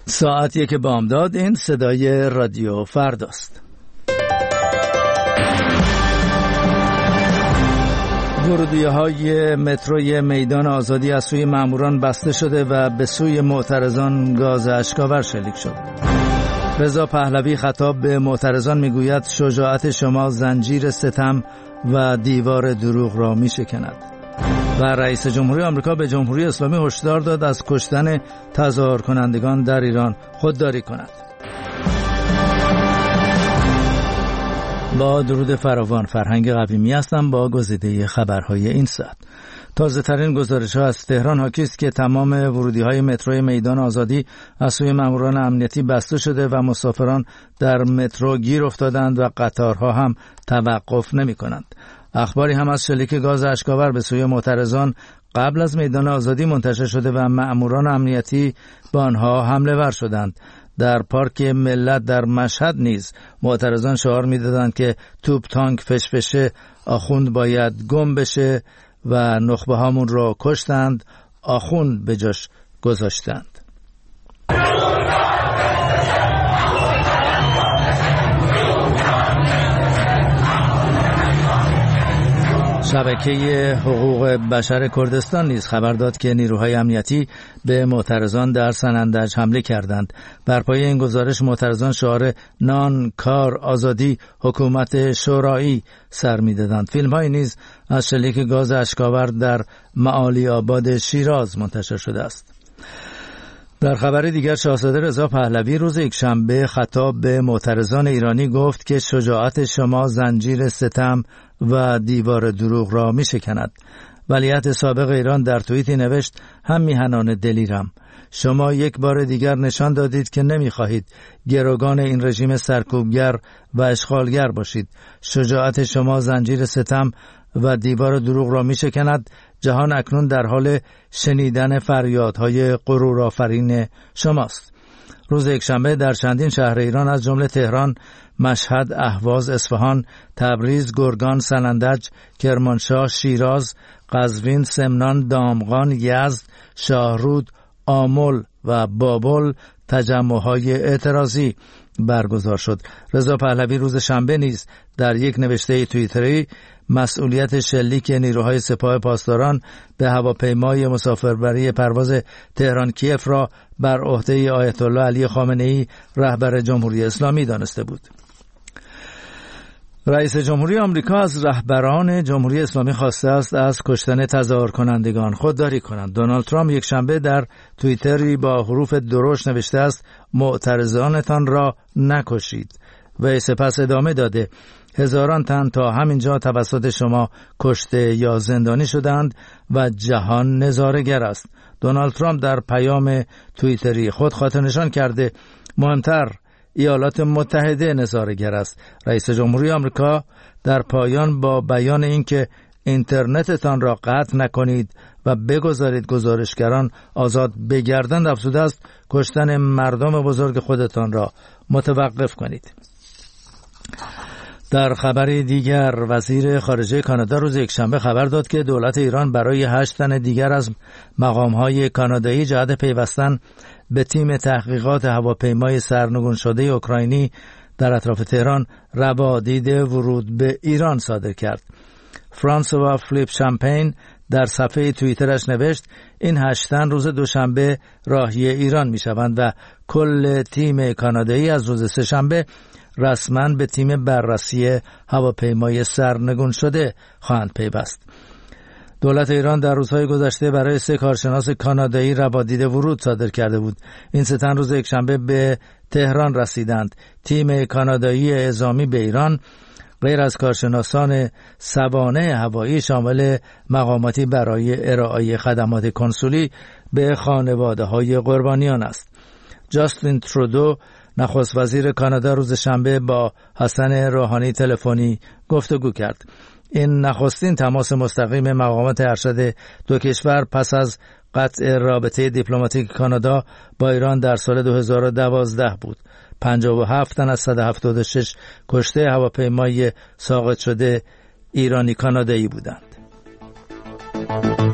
ساعت 1 بامداد. این صدای رادیو فرداست. ورودی‌های متروی میدان آزادی از سوی ماموران بسته شده و به سوی معترضان گاز اشک‌آور شلیک شد. رضا پهلوی خطاب به معترضان میگوید شجاعت شما زنجیر ستم و دیوار دروغ را میشکند. و رئیس جمهوری آمریکا به جمهوری اسلامی هشدار داد از کشتن تظاهر کنندگان در ایران خودداری کند. با درود فراوان، فرهنگ قویمی هستم با گزیده خبرهای این ساعت. تازه ترین گزارش ها از تهران حاکی است که تمام ورودی های مترو میدان آزادی از سوی ماموران امنیتی بسته شده و مسافران در مترو گیر افتادند و قطارها هم توقف نمی کنند. اخباری هم از شلیک گاز اشک‌آور به سوی معترضان قبل از میدان آزادی منتشر شده و ماموران امنیتی به آنها حمله ور شدند. در پارک ملت در مشهد نیز معترضان شعار می‌دادند که توپ تانک فشفشه، آخوند باید گم بشه و نخبه هامون را کشتند، آخوند به جاش گذاشتند. شبکه حقوق بشر کردستان نیز خبر داد که نیروهای امنیتی به معترضان در سنندج حمله کردند. بر پایه این گزارش معترضان شعار نان، کار، آزادی، حکومت شورایی سر می‌دادند. فیلم‌های نیز از شلیک گاز اشک‌آور در معالی آباد شیراز منتشر شده است. در خبر دیگر شاهزاده رضا پهلوی روز یکشنبه خطاب به معترضان ایرانی گفت که شجاعت شما زنجیر ستم و دیوار دروغ را می شکند. ولیعهد سابق ایران در توییتی نوشت هم میهنان دلیرم، شما یک بار دیگر نشان دادید که نمی خواهید گروگان این رژیم سرکوبگر و اشغالگر باشید. شجاعت شما زنجیر ستم و دیوار دروغ را می شکند. جهان اکنون در حال شنیدن فریادهای غرورآفرین شماست. روز یکشنبه در چندین شهر ایران از جمله تهران، مشهد، اهواز، اصفهان، تبریز، گرگان، سنندج، کرمانشاه، شیراز، قزوین، سمنان، دامغان، یزد، شاهرود، آمل و بابل تجمع‌های اعتراضی برگزار شد. رضا پهلوی روز شنبه نیز در یک نوشته توییتری مسئولیت شلیک نیروهای سپاه پاسداران به هواپیمای مسافربری پرواز تهران کیف را بر عهده آیت الله علی خامنه‌ای رهبر جمهوری اسلامی دانسته بود. رئیس جمهوری آمریکا از رهبران جمهوری اسلامی خواسته است از کشتن تظاهر کنندگان خودداری کنند. دونالد ترامپ یک شنبه در توییتری با حروف درشت نوشته است معترضانتان را نکشید و سپس ادامه داده هزاران تن تا همینجا توسط شما کشته یا زندانی شدند و جهان نظاره‌گر است. دونالد ترامپ در پیام توییتری خود خاطر نشان کرده مهمتر ایالات متحده نظاره‌گر است. رئیس جمهوری آمریکا در پایان با بیان اینکه اینترنتتان را قطع نکنید و بگذارید گزارشگران آزاد بگردند افزوده است کشتن مردم بزرگ خودتان را متوقف کنید. در خبری دیگر وزیر خارجه کانادا روز یکشنبه خبر داد که دولت ایران برای 8 تن دیگر از مقام‌های کانادایی جهت پیوستن به تیم تحقیقات هواپیمای سرنگون شده اوکراینی در اطراف تهران روادید ورود به ایران صادر کرد. فرانسوا فلیپ شامپین در صفحه توییترش نوشت این 8 تن روز دوشنبه راهی ایران می‌شوند و کل تیم کانادایی از روز سه‌شنبه رسما به تیم بررسی هواپیمای سرنگون شده خواهند پیوست. دولت ایران در روزهای گذشته برای 3 کارشناس کانادایی روادید ورود صادر کرده بود. این 3 تن روز یکشنبه به تهران رسیدند. تیم کانادایی اعزامی به ایران غیر از کارشناسان سوانح هوایی شامل مقاماتی برای ارائه خدمات کنسولی به خانواده‌های قربانیان است. جاستین ترودو نخست وزیر کانادا روز شنبه با حسن روحانی تلفنی گفتگو کرد. این نخستین تماس مستقیم مقامات ارشد دو کشور پس از قطع رابطه دیپلماتیک کانادا با ایران در سال 2012 بود. 57 تن از 176 کشته هواپیمای ساقط شده ایرانی کانادایی بودند.